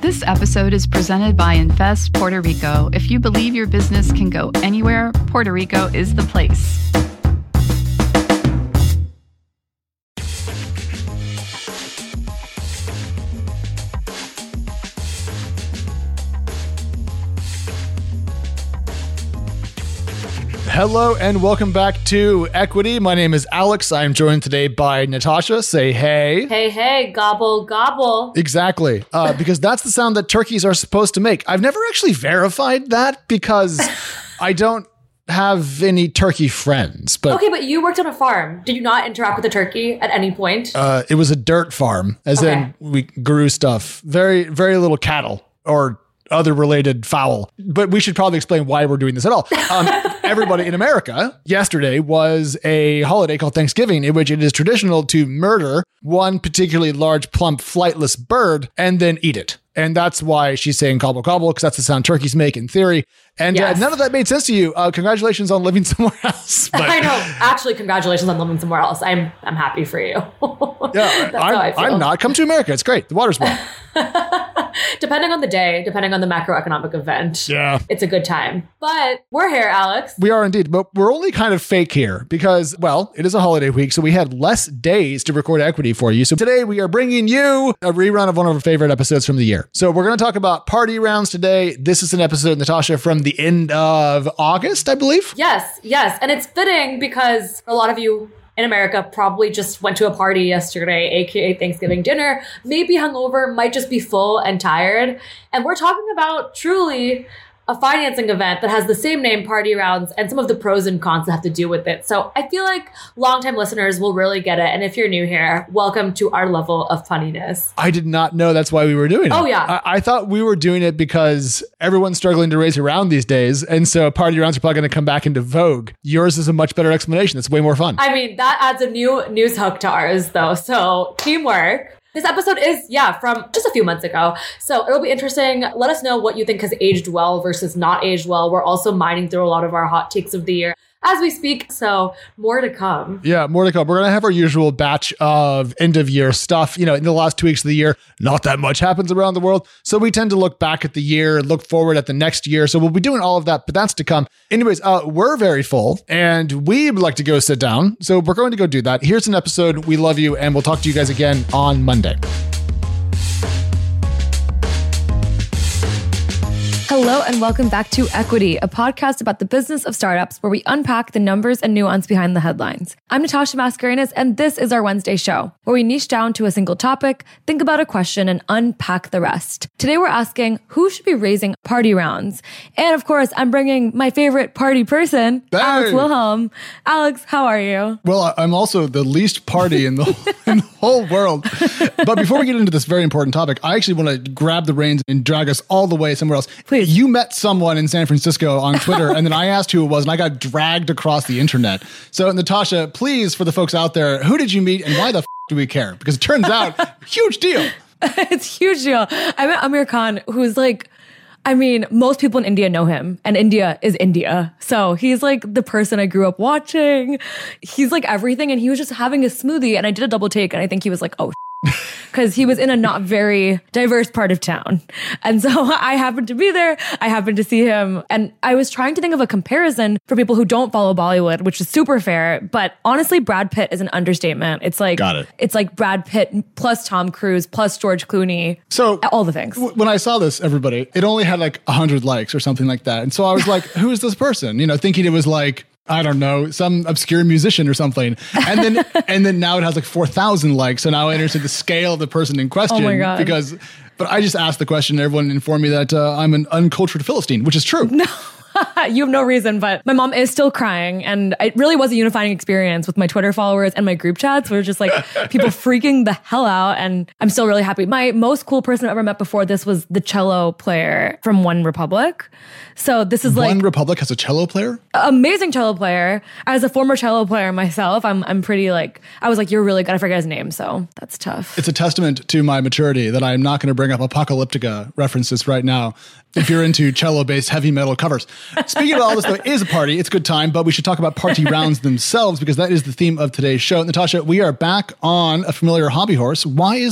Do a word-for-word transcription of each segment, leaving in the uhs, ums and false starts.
This episode is presented by Invest Puerto Rico. If you believe your business can go anywhere, Puerto Rico is the place. Hello and welcome back to Equity. My name is Alex. I'm joined today by Natasha. Say hey. Hey, hey, gobble, gobble. Exactly, uh, because that's the sound that turkeys are supposed to make. I've never actually verified that because I don't have any turkey friends. But okay, but you worked on a farm. Did you not interact with a turkey at any point? Uh, it was a dirt farm, as Okay. in we grew stuff. Very, very little cattle or other related fowl. But we should probably explain why we're doing this at all. Um, everybody in America, yesterday was a holiday called Thanksgiving, in which it is traditional to murder one particularly large, plump, flightless bird and then eat it. And that's why she's saying gobble, gobble, because that's the sound turkeys make in theory. And Yes. uh, none of that made sense to you. Uh, congratulations on living somewhere else. But I know. Actually, congratulations on living somewhere else. I'm I'm happy for you. yeah, That's how I I'm, feel. I'm not. Come to America. It's great. The water's warm. Depending on the day, depending on the macroeconomic event, Yeah. it's a good time. But we're here, Alex. We are indeed, but we're only kind of fake here because, well, it is a holiday week, so we had less days to record Equity for you. So today we are bringing you a rerun of one of our favorite episodes from the year. So we're going to talk about party rounds today. This is an episode, Natasha, from the end of August, I believe. Yes, yes. And it's fitting because a lot of you in America probably just went to a party yesterday, aka Thanksgiving dinner, maybe hungover, might just be full and tired. And we're talking about truly a financing event that has the same name, Party Rounds, and some of the pros and cons that have to do with it. So I feel like longtime listeners will really get it. And if you're new here, welcome to our level of funniness. I did not know that's why we were doing it. Oh, yeah. I, I thought we were doing it because everyone's struggling to raise around these days. And so party rounds are probably going to come back into vogue. Yours is a much better explanation. It's way more fun. I mean, that adds a new news hook to ours, though. So teamwork. This episode is, yeah, from just a few months ago. So it'll be interesting. Let us know what you think has aged well versus not aged well. We're also mining through a lot of our hot takes of the year as we speak. So more to come. Yeah, more to come. We're going to have our usual batch of end of year stuff. You know, in the last two weeks of the year, not that much happens around the world. So we tend to look back at the year, look forward at the next year. So we'll be doing all of that, but that's to come. Anyways, uh, we're very full and we would like to go sit down. So we're going to go do that. Here's an episode. We love you. And we'll talk to you guys again on Monday. Hello and welcome back to Equity, a podcast about the business of startups where we unpack the numbers and nuance behind the headlines. I'm Natasha Mascarenas, and this is our Wednesday show, where we niche down to a single topic, think about a question, and unpack the rest. Today we're asking, who should be raising party rounds? And of course, I'm bringing my favorite party person, Hey. Alex Wilhelm. Alex, how are you? Well, I'm also the least party in the, in the whole world. But before we get into this very important topic, I actually want to grab the reins and drag us all the way somewhere else. Please. You met someone in San Francisco on Twitter, and then I asked who it was, and I got dragged across the internet. So, Natasha, please, for the folks out there, who did you meet, and why the f- do we care? Because it turns out, huge deal. It's a huge deal. I met Amir Khan, who's like, I mean, most people in India know him, and India is India. So he's like the person I grew up watching. He's like everything, and he was just having a smoothie, and I did a double take, and I think he was like, oh, because he was in a not very diverse part of town. And so I happened to be there. I happened to see him. And I was trying to think of a comparison for people who don't follow Bollywood, which is super fair. But honestly, Brad Pitt is an understatement. It's like, Got it. It's like Brad Pitt plus Tom Cruise plus George Clooney. So All the things. w- when I saw this, everybody, it only had like one hundred likes or something like that. And so I was like, who is this person? You know, thinking it was like, I don't know, some obscure musician or something. And then and then now it has like four thousand likes. So now I understand the scale of the person in question. Oh my God. Because, but I just asked the question and everyone informed me that uh, I'm an uncultured Philistine, which is true. No. You have no reason, but my mom is still crying. And it really was a unifying experience with my Twitter followers and my group chats. We're just like people freaking the hell out. And I'm still really happy. My most cool person I've ever met before this was the cello player from One Republic. So this is like One Republic has a cello player? amazing cello player. As a former cello player myself, I'm I'm pretty like, I was like, you're really good. I forget his name. So that's tough. It's a testament to my maturity that I'm not going to bring up Apocalyptica references right now if you're into cello-based heavy metal covers. Speaking of all this, though, it is a party. It's a good time, but we should talk about party rounds themselves because that is the theme of today's show. Natasha, we are back on a familiar hobby horse. Why is that?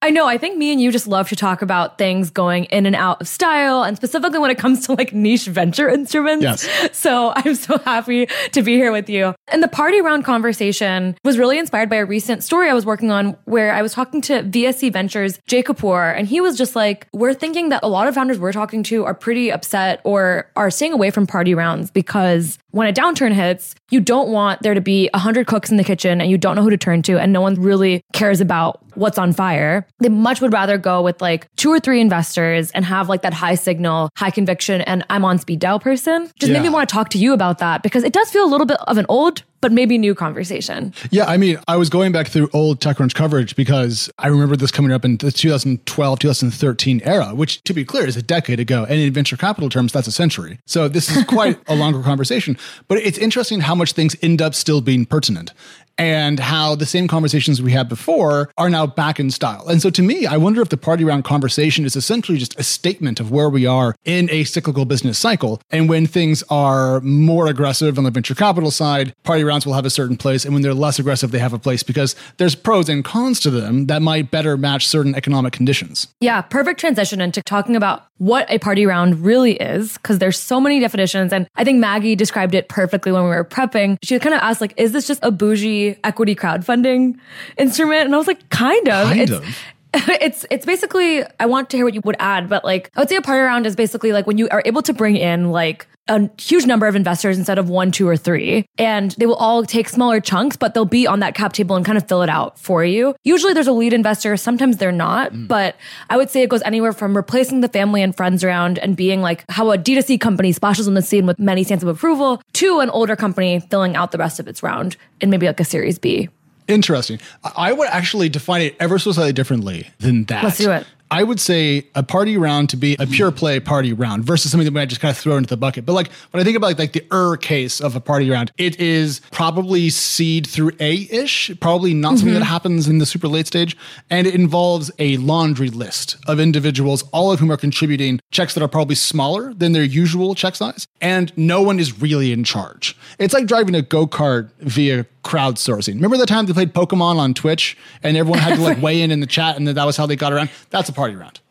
I know. I think me and you just love to talk about things going in and out of style, and specifically when it comes to like niche venture instruments. Yes. So I'm so happy to be here with you. And the party round conversation was really inspired by a recent story I was working on where I was talking to V S C Ventures, Jay Kapoor, and he was just like, we're thinking that a lot of founders we're talking to are pretty upset or are staying away from party rounds because when a downturn hits, you don't want there to be a hundred cooks in the kitchen and you don't know who to turn to and no one really cares about what's on fire. They much would rather go with like two or three investors and have like that high signal, high conviction, and I'm on speed dial person. Just Yeah. made me want to talk to you about that because it does feel a little bit of an old but maybe new conversation. Yeah, I mean, I was going back through old TechCrunch coverage because I remember this coming up in the twenty twelve, twenty thirteen era, which to be clear is a decade ago. And in venture capital terms, that's a century. So this is quite a longer conversation. But it's interesting how much things end up still being pertinent and how the same conversations we had before are now back in style. And so to me, I wonder if the party round conversation is essentially just a statement of where we are in a cyclical business cycle. And when things are more aggressive on the venture capital side, party rounds will have a certain place. And when they're less aggressive, they have a place because there's pros and cons to them that might better match certain economic conditions. Yeah, perfect transition into talking about what a party round really is, because there's so many definitions. And I think Maggie described it perfectly when we were prepping. She kind of asked, like, is this just a bougie equity crowdfunding instrument? And I was like, kind of. Kind it's, of. It's it's basically, I want to hear what you would add, but like, I would say a party round is basically like when you are able to bring in like a huge number of investors instead of one, two, or three. And they will all take smaller chunks, but they'll be on that cap table and kind of fill it out for you. Usually there's a lead investor. Sometimes they're not. Mm. But I would say it goes anywhere from replacing the family and friends around and being like how a D two C company splashes on the scene with many stamps of approval to an older company filling out the rest of its round in maybe like a Series B. Interesting. I would actually define it ever so slightly differently than that. Let's do it. I would say a party round to be a pure play party round versus something that we might just kind of throw into the bucket. But like when I think about like, like the er case of a party round, it is probably seed through A-ish, probably not mm-hmm. something that happens in the super late stage. And it involves a laundry list of individuals, all of whom are contributing checks that are probably smaller than their usual check size. And no one is really in charge. It's like driving a go-kart via crowdsourcing. Remember the time they played Pokemon on Twitch and everyone had to like weigh in in the chat and that was how they got around? That's a party round.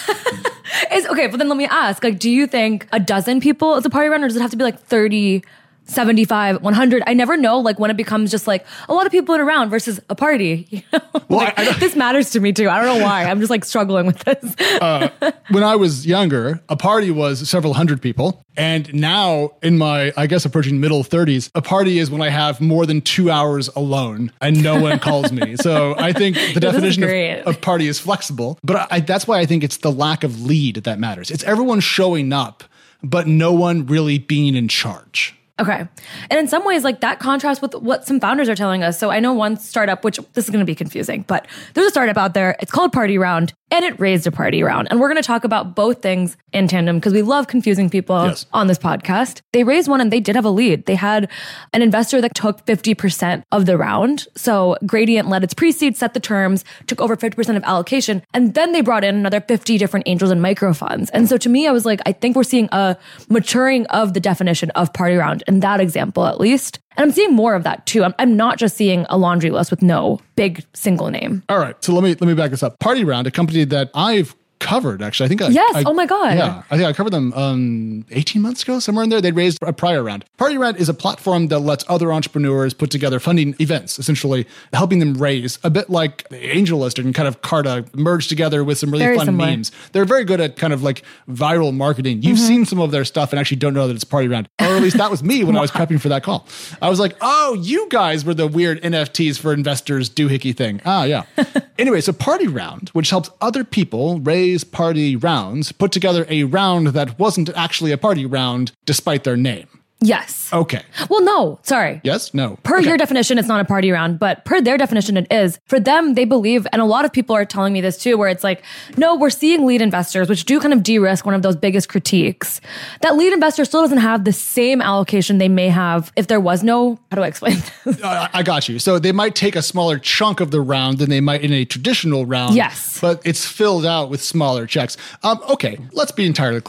Is okay, but then let me ask, like, do you think a dozen people is a party round or does it have to be like thirty, seventy-five, one hundred? I never know like when it becomes just like a lot of people in a round versus a party. You know? Well, like, I, I this matters to me too. I don't know why. I'm just like struggling with this. uh, when I was younger, a party was several hundred people. And now in my, I guess, approaching middle thirties, a party is when I have more than two hours alone and no one calls me. So I think the definition of, of party is flexible. But I, that's why I think it's the lack of lead that matters. It's everyone showing up, but no one really being in charge. Okay. And in some ways, like that contrasts with what some founders are telling us. So I know one startup, which this is going to be confusing, but there's a startup out there. It's called Party Round and it raised a party round. And we're going to talk about both things in tandem because we love confusing people yes. on this podcast. They raised one and they did have a lead. They had an investor that took fifty percent of the round. So Gradient led its pre-seed, set the terms, took over fifty percent of allocation. And then they brought in another fifty different angels and micro funds. And so to me, I was like, I think we're seeing a maturing of the definition of party round in that example, at least. And I'm seeing more of that too. I'm, I'm not just seeing a laundry list with no big single name. All right. So let me let me back this up. Party Round, a company that I've covered, actually. I think I, Yes. I, oh my God. Yeah. I think I covered them um, eighteen months ago, somewhere in there. They raised a prior round. Party Round is a platform that lets other entrepreneurs put together funding events, essentially helping them raise, a bit like AngelList and kind of Carta merged together with some really Very fun similar. memes. They're very good at kind of like viral marketing. You've Mm-hmm. seen some of their stuff and actually don't know that it's Party Round. Or at least that was me when I was prepping for that call. I was like, oh, you guys were the weird N F Ts for investors doohickey thing. Ah, yeah. Anyway, so Party Round, which helps other people raise party rounds, put together a round that wasn't actually a party round despite their name. Yes. Okay. Well, no, sorry. Yes? No. Per Okay. your definition, it's not a party round, but per their definition, it is. For them, they believe, and a lot of people are telling me this too, where it's like, no, we're seeing lead investors, which do kind of de-risk one of those biggest critiques. That lead investor still doesn't have the same allocation they may have if there was no, how do I explain this? Uh, I got you. So they might take a smaller chunk of the round than they might in a traditional round. Yes. But it's filled out with smaller checks. Um, okay, let's be entirely clear here.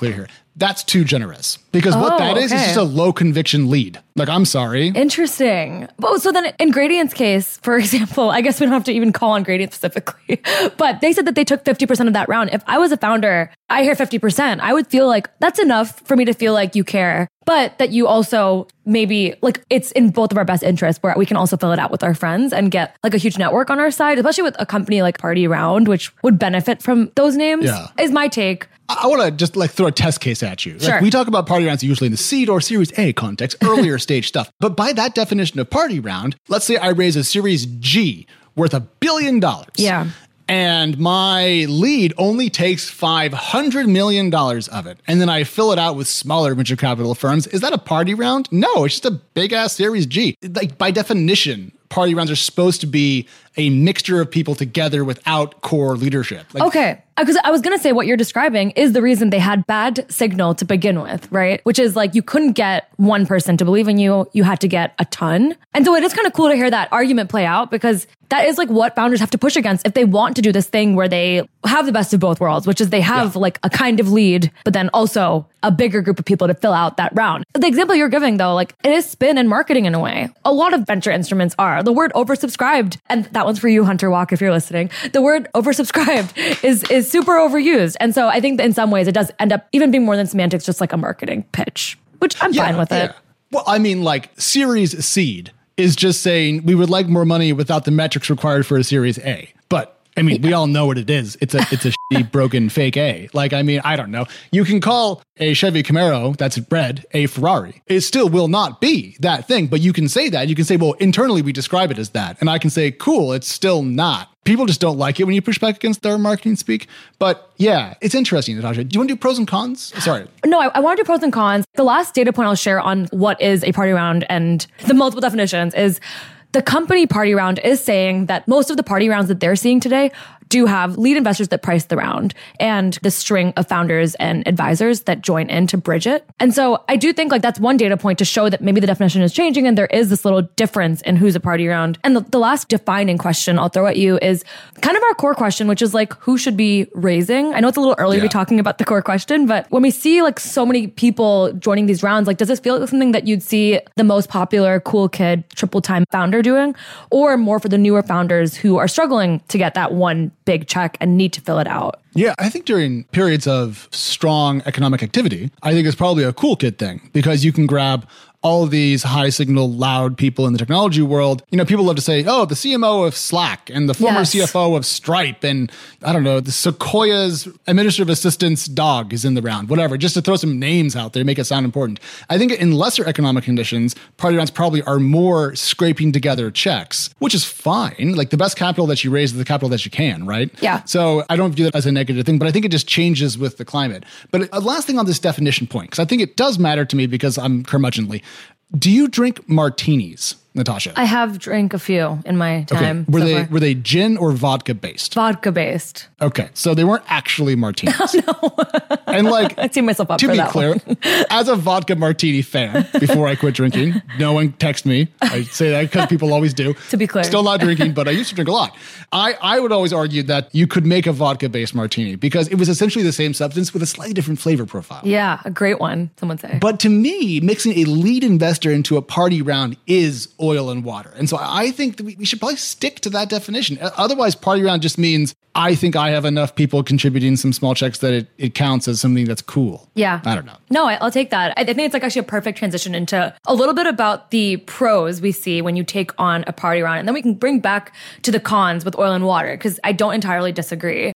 that's too generous. Because what Oh, that is, is okay. just a low conviction lead. Like, I'm sorry. Interesting. Oh, so then in Gradient's case, for example, I guess we don't have to even call on Gradient specifically, but they said that they took fifty percent of that round. If I was a founder, I hear fifty percent, I would feel like that's enough for me to feel like you care, but that you also maybe like it's in both of our best interests where we can also fill it out with our friends and get like a huge network on our side, especially with a company like Party Round, which would benefit from those names, Yeah. is my take. I want to just like throw a test case at you. Like, Sure. we talk about party rounds usually in the seed or series A context, earlier stage stuff. But by that definition of party round, let's say I raise a series G worth a billion dollars. Yeah. And my lead only takes five hundred million dollars of it. And then I fill it out with smaller venture capital firms. Is that a party round? No, it's just a big ass series G. Like, by definition, party rounds are supposed to be a mixture of people together without core leadership. Like, Okay. Because I was going to say what you're describing is the reason they had bad signal to begin with, right? Which is like you couldn't get one person to believe in you. You had to get a ton. And so it is kind of cool to hear that argument play out because that is like what founders have to push against if they want to do this thing where they have the best of both worlds, which is they have Yeah. like a kind of lead, but then also a bigger group of people to fill out that round. The example you're giving though, like it is spin and marketing in a way. A lot of venture instruments are. The word oversubscribed, and that one's for you, Hunter Walk, if you're listening. The word oversubscribed is is super overused. And so I think that in some ways it does end up even being more than semantics, just like a marketing pitch, which I'm fine with it. Well, I mean, like series seed is just saying we would like more money without the metrics required for a series A. But I mean, we all know what it is. It's a it's a shitty, broken fake A. Like, I mean, I don't know. You can call a Chevy Camaro that's red a Ferrari. It still will not be that thing, but you can say that. You can say, well, internally we describe it as that. And I can say, cool, it's still not. People just don't like it when you push back against their marketing speak. But yeah, it's interesting, Natasha. Do you want to do pros and cons? Sorry. No, I, I want to do pros and cons. The last data point I'll share on what is a party round and the multiple definitions is the company Party Round is saying that most of the party rounds that they're seeing today do have lead investors that price the round and the string of founders and advisors that join in to bridge it. And so I do think like that's one data point to show that maybe the definition is changing and there is this little difference in who's a party round. And the, the last defining question I'll throw at you is kind of our core question, which is like, who should be raising? I know it's a little early to be Yeah. talking about the core question, but when we see like so many people joining these rounds, like does this feel like something that you'd see the most popular cool kid triple time founder doing, or more for the newer founders who are struggling to get that one big check and need to fill it out? Yeah, I think during periods of strong economic activity, I think it's probably a cool kid thing because you can grab all of these high signal, loud people in the technology world. You know, people love to say, oh, the C M O of Slack and the former Yes. C F O of Stripe and I don't know, the Sequoia's administrative assistant's dog is in the round, whatever, just to throw some names out there, make it sound important. I think in lesser economic conditions, party rounds probably are more scraping together checks, which is fine. Like the best capital that you raise is the capital that you can, right? Yeah. So I don't view that as a negative thing, but I think it just changes with the climate. But a last thing on this definition point, because I think it does matter to me because I'm curmudgeonly. Do you drink martinis, Natasha? I have drank a few in my time. Were so they far. were they gin or vodka based? Vodka based? Okay, so they weren't actually martinis. no. And like, I team myself up to for be that clear, one. as a vodka martini fan, before I quit drinking, no one text me. I say that because people always do. To be clear. Still not drinking, but I used to drink a lot. I, I would always argue that you could make a vodka-based martini because it was essentially the same substance with a slightly different flavor profile. Yeah, a great one, some would say. But to me, mixing a lead investor into a party round is oil and water. And so I think that we, we should probably stick to that definition. Otherwise, party round just means I think I have enough people contributing some small checks that it, it counts as something that's cool. Yeah. I don't know. No, I- I'll take that. I I think it's like actually a perfect transition into a little bit about the pros we see when you take on a party round. And then we can bring back to the cons with oil and water, because I don't entirely disagree.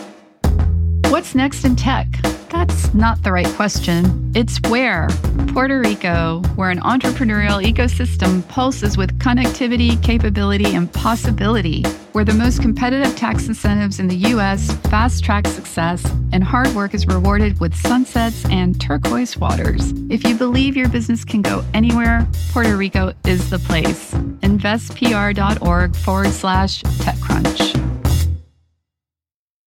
What's next in tech? That's not the right question. It's where. Puerto Rico, where an entrepreneurial ecosystem pulses with connectivity, capability, and possibility, where the most competitive tax incentives in the U S fast track success, and hard work is rewarded with sunsets and turquoise waters. If you believe your business can go anywhere, Puerto Rico is the place. investpr.org forward slash TechCrunch.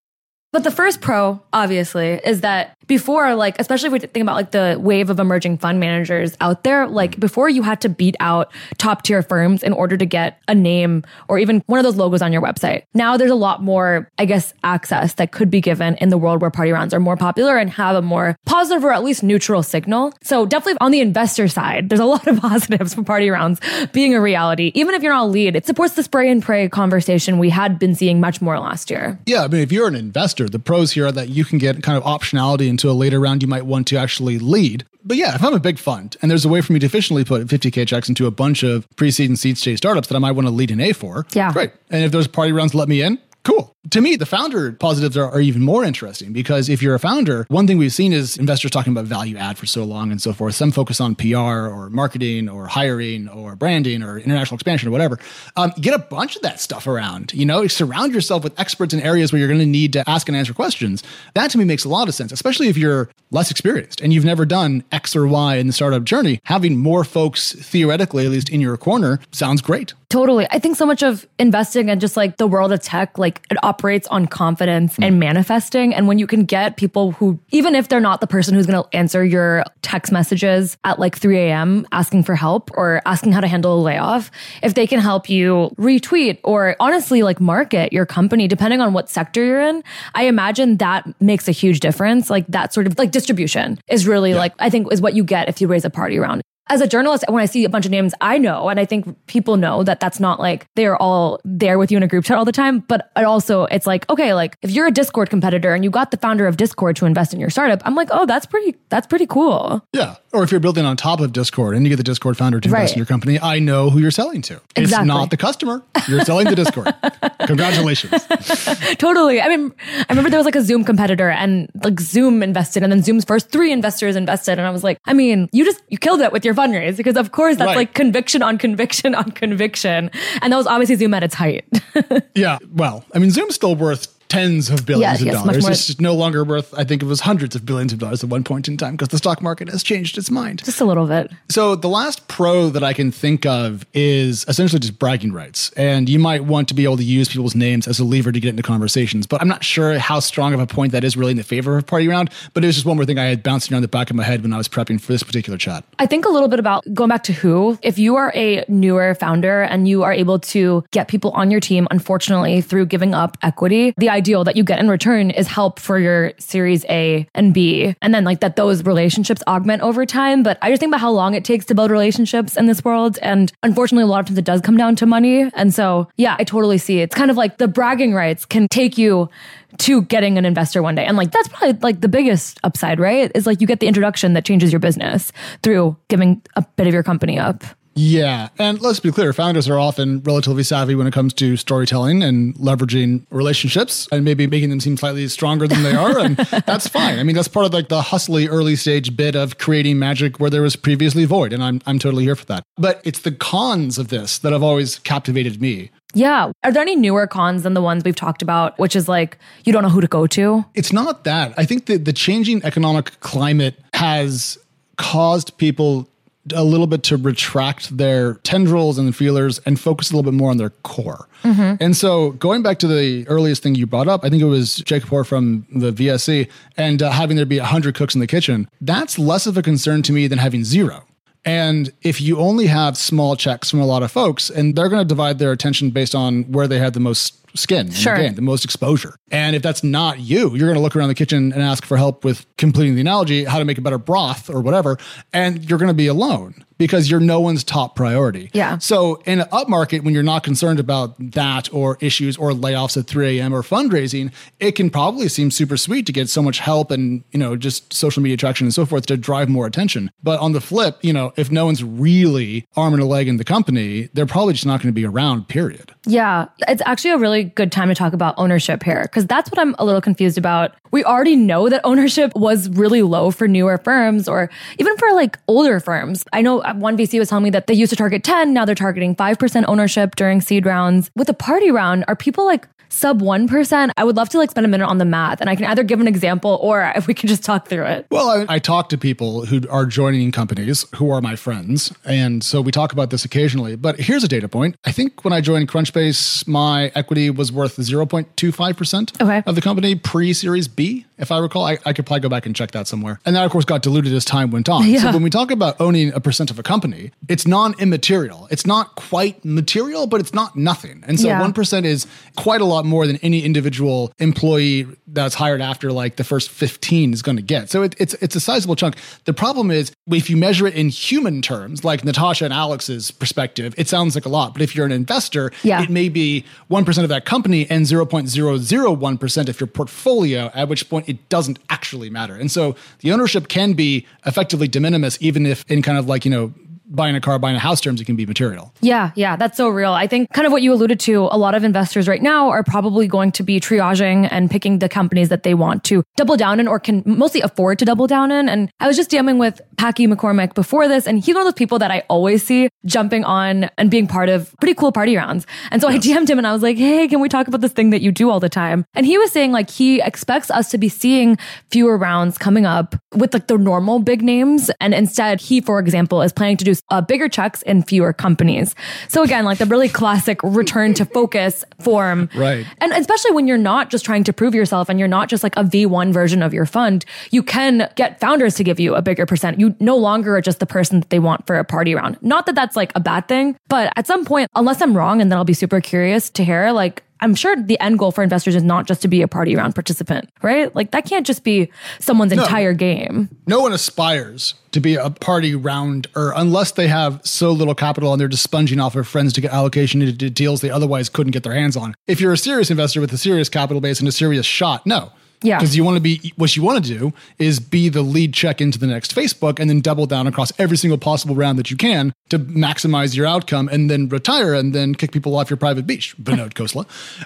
But the first pro, obviously, is that before, like, especially if we think about like the wave of emerging fund managers out there, like before you had to beat out top tier firms in order to get a name or even one of those logos on your website. Now there's a lot more, I guess, access that could be given in the world where party rounds are more popular and have a more positive or at least neutral signal. So definitely on the investor side, there's a lot of positives for party rounds being a reality. Even if you're not a lead, it supports the spray and pray conversation we had been seeing much more last year. Yeah, I mean, if you're an investor, the pros here are that you can get kind of optionality into a later round you might want to actually lead. But yeah, if I'm a big fund and there's a way for me to efficiently put fifty K checks into a bunch of pre-seed and seed stage startups that I might want to lead an A for, yeah, great. And if those party rounds let me in, cool. To me, the founder positives are, are even more interesting because if you're a founder, one thing we've seen is investors talking about value add for so long and so forth. Some focus on P R or marketing or hiring or branding or international expansion or whatever. Um, get a bunch of that stuff around. You know, surround yourself with experts in areas where you're going to need to ask and answer questions. That to me makes a lot of sense, especially if you're less experienced and you've never done X or Y in the startup journey. Having more folks theoretically, at least in your corner, sounds great. Totally. I think so much of investing and just like the world of tech, like it operates on confidence mm. and manifesting. And when you can get people who, even if they're not the person who's going to answer your text messages at like three a.m. asking for help or asking how to handle a layoff, if they can help you retweet or honestly like market your company, depending on what sector you're in, I imagine that makes a huge difference. Like that sort of like distribution is really yeah. like, I think is what you get if you raise a party round. As a journalist, when I see a bunch of names, I know, and I think people know that that's not like they're all there with you in a group chat all the time. But it also, it's like, okay, like if you're a Discord competitor and you got the founder of Discord to invest in your startup, I'm like, oh, that's pretty, that's pretty cool. Yeah. Or if you're building on top of Discord and you get the Discord founder to invest right. in your company, I know who you're selling to. Exactly. It's not the customer. You're selling to Discord. Congratulations. Totally. I mean, I remember there was like a Zoom competitor and like Zoom invested and then Zoom's first three investors invested. And I was like, I mean, you just, you killed it with your fundraise because of course that's right. like conviction on conviction on conviction. And that was obviously Zoom at its height. Yeah. Well, I mean, Zoom's still worth tens of billions yes, of yes, dollars. It's just no longer worth, I think it was hundreds of billions of dollars at one point in time because the stock market has changed its mind. Just a little bit. So the last pro that I can think of is essentially just bragging rights. And you might want to be able to use people's names as a lever to get into conversations, but I'm not sure how strong of a point that is really in the favor of a party round. But it was just one more thing I had bouncing around the back of my head when I was prepping for this particular chat. I think a little bit about going back to who, if you are a newer founder and you are able to get people on your team, unfortunately, through giving up equity, the ideal that you get in return return is help for your series A and B. And then like that those relationships augment over time. But I just think about how long it takes to build relationships in this world. And unfortunately, a lot of times it does come down to money. And so, yeah, I totally see it. It's kind of like the bragging rights can take you to getting an investor one day. And like, that's probably like the biggest upside, right? Is like you get the introduction that changes your business through giving a bit of your company up. Yeah. And let's be clear, founders are often relatively savvy when it comes to storytelling and leveraging relationships and maybe making them seem slightly stronger than they are. And that's fine. I mean, that's part of like the hustly early stage bit of creating magic where there was previously void. And I'm I'm totally here for that. But it's the cons of this that have always captivated me. Yeah. Are there any newer cons than the ones we've talked about, which is like, you don't know who to go to? It's not that. I think that the changing economic climate has caused people a little bit to retract their tendrils and feelers and focus a little bit more on their core. Mm-hmm. And so going back to the earliest thing you brought up, I think it was Jake Kapoor from the V S C and uh, having there be one hundred cooks in the kitchen, that's less of a concern to me than having zero. And if you only have small checks from a lot of folks, and they're going to divide their attention based on where they had the most skin sure. in the game, the most exposure. And if that's not you, you're going to look around the kitchen and ask for help with completing the analogy, how to make a better broth or whatever, and you're going to be alone because you're no one's top priority. Yeah. So in an upmarket, when you're not concerned about that or issues or layoffs at three a.m. or fundraising, it can probably seem super sweet to get so much help and, you know, just social media traction and so forth to drive more attention. But on the flip, you know, if no one's really arm and a leg in the company, they're probably just not going to be around, period. Yeah. It's actually a really good time to talk about ownership here, because that's what I'm a little confused about. We already know that ownership was really low for newer firms or even for like older firms. I know one V C was telling me that they used to target ten, now they're targeting five percent ownership during seed rounds. With a party round, are people like sub one percent, I would love to like spend a minute on the math, and I can either give an example or if we can just talk through it. Well, I, I talk to people who are joining companies who are my friends. And so we talk about this occasionally. But here's a data point. I think when I joined Crunchbase, my equity was worth zero point two five percent okay. of the company pre-Series B, if I recall. I, I could probably go back and check that somewhere. And that, of course, got diluted as time went on. Yeah. So when we talk about owning a percent of a company, it's non-immaterial. It's not quite material, but it's not nothing. And so Yeah. one percent is quite a lot more than any individual employee that's hired after like the first fifteen is going to get. So it, it's it's a sizable chunk. The problem is if you measure it in human terms, like Natasha and Alex's perspective, it sounds like a lot. But if you're an investor, yeah. it may be one percent of that company and zero point zero zero one percent of your portfolio, at which point it doesn't actually matter. And so the ownership can be effectively de minimis, even if in kind of like, you know, buying a car, buying a house terms, it can be material. Yeah, yeah, that's so real. I think kind of what you alluded to, a lot of investors right now are probably going to be triaging and picking the companies that they want to double down in or can mostly afford to double down in. And I was just DMing with Packy McCormick before this, and he's one of those people that I always see jumping on and being part of pretty cool party rounds. And so yes. I D M'd him and I was like, hey, can we talk about this thing that you do all the time? And he was saying like he expects us to be seeing fewer rounds coming up with like the normal big names. And instead, he, for example, is planning to do Uh, bigger checks in fewer companies. So again, like the really classic return to focus form. Right. And especially when you're not just trying to prove yourself and you're not just like a V one version of your fund, you can get founders to give you a bigger percent. You no longer are just the person that they want for a party round. Not that that's like a bad thing, but at some point, unless I'm wrong, and then I'll be super curious to hear, like, I'm sure the end goal for investors is not just to be a party round participant, right? Like that can't just be someone's no, entire game. No one aspires to be a party rounder unless they have so little capital and they're just sponging off of friends to get allocation into deals they otherwise couldn't get their hands on. If you're a serious investor with a serious capital base and a serious shot, no. Yeah. Because you want to be, what you want to do is be the lead check into the next Facebook and then double down across every single possible round that you can to maximize your outcome and then retire and then kick people off your private beach. Vinod Khosla.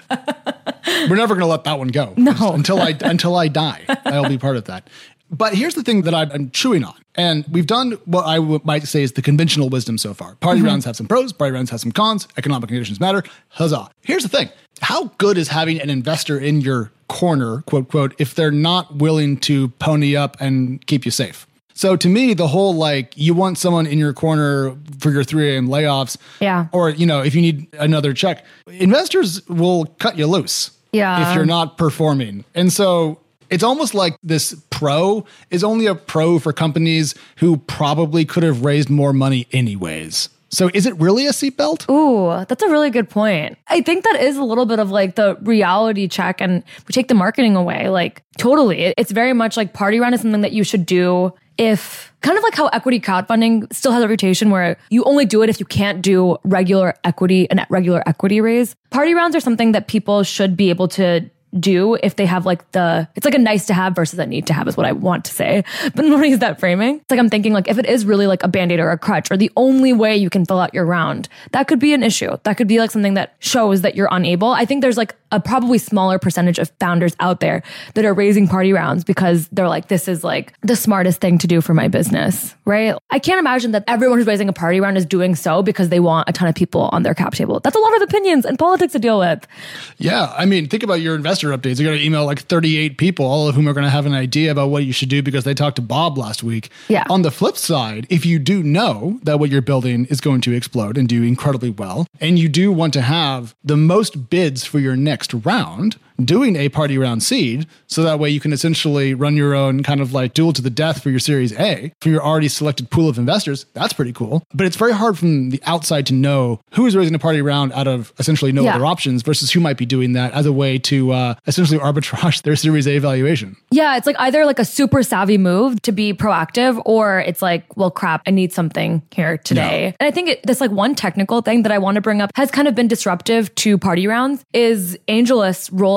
We're never going to let that one go. No. Until I, until I die, I'll be part of that. But here's the thing that I'm chewing on. And we've done what I w- might say is the conventional wisdom so far. Party mm-hmm. rounds have some pros, party rounds have some cons, economic conditions matter, huzzah. Here's the thing. How good is having an investor in your corner, quote, quote, if they're not willing to pony up and keep you safe? So to me, the whole like you want someone in your corner for your three a.m. layoffs, yeah, or, you know, if you need another check, investors will cut you loose yeah. if you're not performing. And so it's almost like this pro is only a pro for companies who probably could have raised more money anyways. So is it really a seatbelt? Ooh, that's a really good point. I think that is a little bit of like the reality check, and we take the marketing away. Like totally. It's very much like party round is something that you should do if kind of like how equity crowdfunding still has a reputation where you only do it if you can't do regular equity and regular equity raise. Party rounds are something that people should be able to do if they have like the, it's like a nice to have versus a need to have is what I want to say. But when I use that framing, it's like I'm thinking like if it is really like a band-aid or a crutch or the only way you can fill out your round, that could be an issue. That could be like something that shows that you're unable. I think there's like a probably smaller percentage of founders out there that are raising party rounds because they're like, this is like the smartest thing to do for my business, right? I can't imagine that everyone who's raising a party round is doing so because they want a ton of people on their cap table. That's a lot of opinions and politics to deal with. Yeah. I mean, think about your investor updates. You're going to email like thirty-eight people, all of whom are going to have an idea about what you should do because they talked to Bob last week. Yeah. On the flip side, if you do know that what you're building is going to explode and do incredibly well, and you do want to have the most bids for your next round, doing a party round seed, so that way you can essentially run your own kind of like duel to the death for your Series A, for your already selected pool of investors, that's pretty cool. But it's very hard from the outside to know who is raising a party round out of essentially no yeah. other options versus who might be doing that as a way to uh, essentially arbitrage their Series A valuation. Yeah, it's like either like a super savvy move to be proactive, or it's like, well, crap, I need something here today. No. And I think it, this like one technical thing that I want to bring up has kind of been disruptive to party rounds is AngelList's roll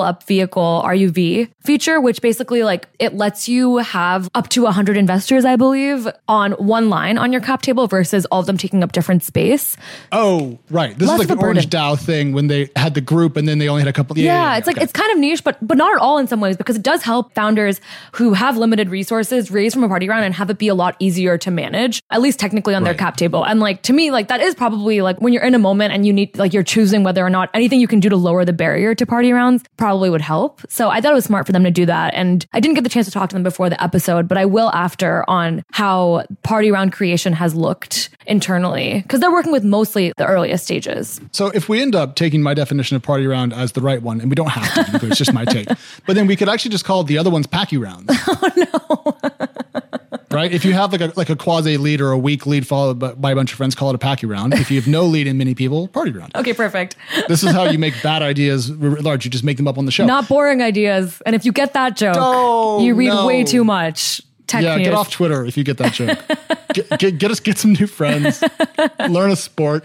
up vehicle R U V feature, which basically like it lets you have up to one hundred investors, I believe, on one line on your cap table versus all of them taking up different space. Oh, right. This Less is like of the a Orange burden. DAO thing when they had the group and then they only had a couple. Yeah, Yeah, yeah, yeah, it's like okay. it's kind of niche, but but not at all in some ways, because it does help founders who have limited resources raise from a party round and have it be a lot easier to manage, at least technically on their Right. cap table. And like to me, like that is probably like when you're in a moment and you need like you're choosing whether or not anything you can do to lower the barrier to party rounds probably would help. So I thought it was smart for them to do that. And I didn't get the chance to talk to them before the episode, but I will after on how party round creation has looked internally, because they're working with mostly the earliest stages. So if we end up taking my definition of party round as the right one, and we don't have to, because it's just my take, but then we could actually just call the other ones packy rounds. Oh no. Right? If you have like a like a quasi lead or a weak lead followed by, by a bunch of friends, call it a packy round. If you have no lead and many people, party round. Okay, perfect. This is how you make bad ideas large. You just make them up on the show. Not boring ideas. And if you get that joke, Oh, you read no. way too much tech Yeah, news. get off Twitter if you get that joke. get, get, get us, get some new friends, learn a sport.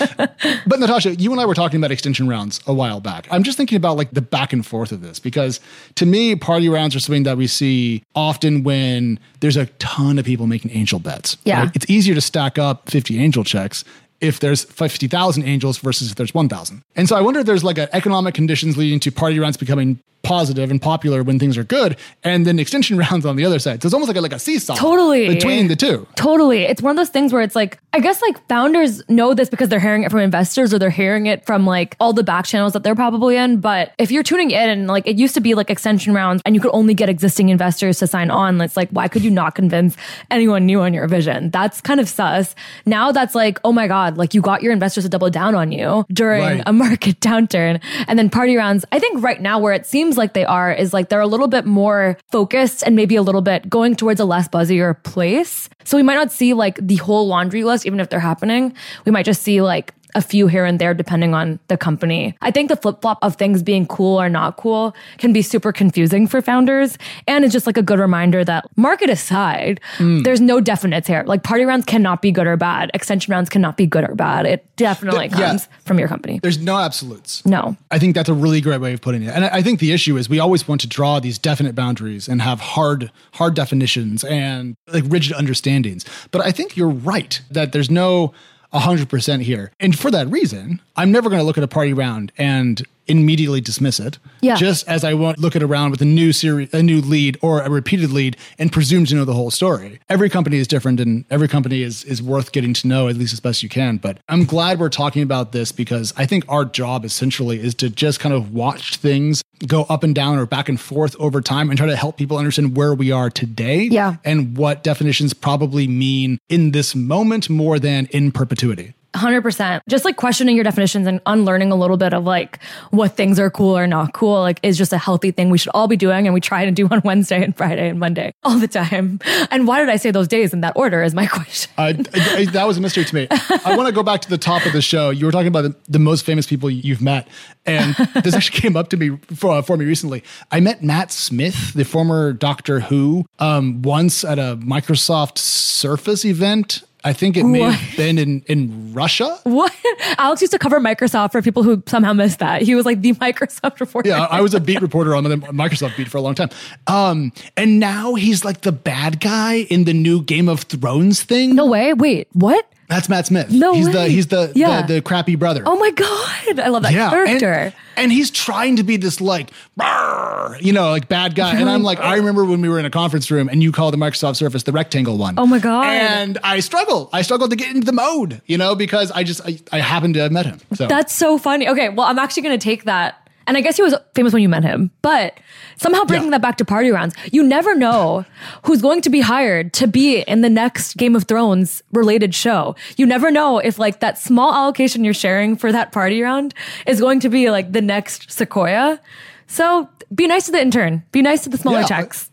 But Natasha, you and I were talking about extension rounds a while back. I'm just thinking about like the back and forth of this, because to me, party rounds are something that we see often when there's a ton of people making angel bets. Yeah. right? It's easier to stack up fifty angel checks if there's fifty thousand angels versus if there's one thousand. And so I wonder if there's like an economic conditions leading to party rounds becoming positive and popular when things are good, and then extension rounds on the other side. So it's almost like a, like a seesaw Totally. between the two. Totally. It's one of those things where it's like, I guess like founders know this because they're hearing it from investors or they're hearing it from like all the back channels that they're probably in. But if you're tuning in and like it used to be like extension rounds and you could only get existing investors to sign on, it's like, why could you not convince anyone new on your vision? That's kind of sus. Now that's like, oh my God, like you got your investors to double down on you during Right. a market downturn. And then party rounds, I think right now where it seems like they are is like they're a little bit more focused and maybe a little bit going towards a less buzzier place. So we might not see like the whole laundry list, even if they're happening. We might just see like a few here and there depending on the company. I think the flip-flop of things being cool or not cool can be super confusing for founders. And it's just like a good reminder that market aside, Mm. there's no definites here. Like party rounds cannot be good or bad. Extension rounds cannot be good or bad. It definitely Th- yeah. comes from your company. There's no absolutes. No. I think that's a really great way of putting it. And I I think the issue is we always want to draw these definite boundaries and have hard, hard definitions and like rigid understandings. But I think you're right that there's no one hundred percent here. And for that reason, I'm never going to look at a party round and immediately dismiss it. Yeah. Just as I won't look at a round with a new series, a new lead or a repeated lead and presume to know the whole story. Every company is different and every company is is worth getting to know at least as best you can. But I'm glad we're talking about this because I think our job essentially is to just kind of watch things go up and down or back and forth over time and try to help people understand where we are today Yeah. and what definitions probably mean in this moment more than in perpetuity. one hundred percent. Just like questioning your definitions and unlearning a little bit of like what things are cool or not cool, like is just a healthy thing we should all be doing. And we try to do on Wednesday and Friday and Monday all the time. And why did I say those days in that order is my question. I, I, I- that was a mystery to me. I want to go back to the top of the show. You were talking about the, the most famous people you've met. And this actually came up to me for, uh, for me recently. I met Matt Smith, the former Doctor Who, um, once at a Microsoft Surface event. I think it may What? have been in, in Russia. What? Alex used to cover Microsoft for people who somehow missed that. He was like the Microsoft reporter. Yeah, I was a beat reporter on the Microsoft beat for a long time. Um, and now he's like the bad guy in the new Game of Thrones thing. No way. Wait, what? That's Matt Smith. No he's way. the he's the, Yeah. the the crappy brother. Oh my God. I love that character. And, and he's trying to be this like, "Brr," you know, like bad guy. And I'm like, I remember when we were in a conference room and you called the Microsoft Surface the rectangle one. Oh my God. And I struggle. I struggled to get into the mode, you know, because I just, I, I happened to have met him. So That's so funny. Okay, well, I'm actually going to take that. And I guess he was famous when you met him, but somehow bringing Yeah. that back to party rounds, you never know who's going to be hired to be in the next Game of Thrones related show. You never know if like that small allocation you're sharing for that party round is going to be like the next Sequoia. So be nice to the intern. Be nice to the smaller Yeah, checks.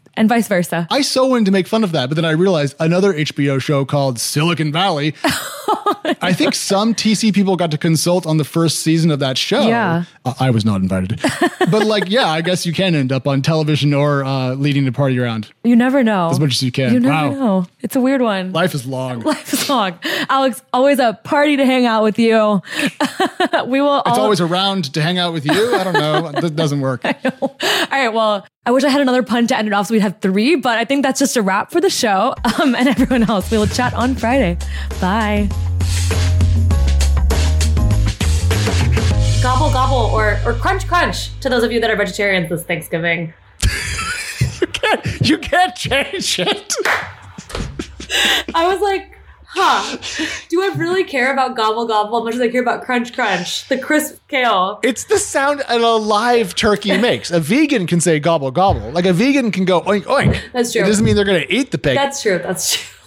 and vice versa. I so wanted to make fun of that, but then I realized another H B O show called Silicon Valley. I think some T C people got to consult on the first season of that show. Yeah. Uh, I was not invited. But like, yeah, I guess you can end up on television or uh, leading the party around. You never know. As much as you can. You never Wow. know. It's a weird one. Life is long. Life is long. Alex, always a party to hang out with you. We will It's all- always around to hang out with you. I don't know. That doesn't work. All right, well, I wish I had another pun to end it off so we'd have three, but I think that's just a wrap for the show. Um, and everyone else, we will chat on Friday. Bye. Gobble gobble or or crunch crunch to those of you that are vegetarians this Thanksgiving. You can't, you can't change it. I was like, huh, do I really care about gobble gobble as much as I care about crunch crunch, the crisp kale? It's the sound an alive turkey makes. A vegan can say gobble gobble. Like a vegan can go oink oink. That's true. It doesn't mean they're going to eat the pig. That's true. That's true.